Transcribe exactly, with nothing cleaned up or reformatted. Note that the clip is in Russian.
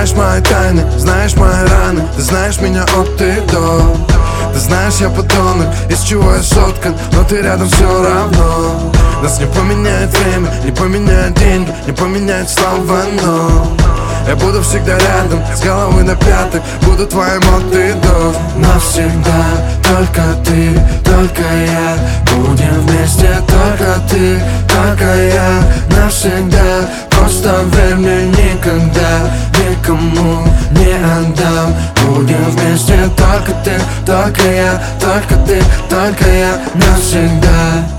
знаешь мои тайны, знаешь мои раны. Ты знаешь меня от и до. Ты знаешь, я подонок, из чего я соткан, но ты рядом все равно. Нас не поменяет время, не поменяет деньги, не поменяет слова, но я буду всегда рядом, с головы на пяток, буду твоим от и до. Навсегда, только ты, только я, будем вместе, только ты, только я. Навсегда, просто верь мне, никогда никому не отдам. Будем вместе, только ты, только я, только ты, только я. Навсегда.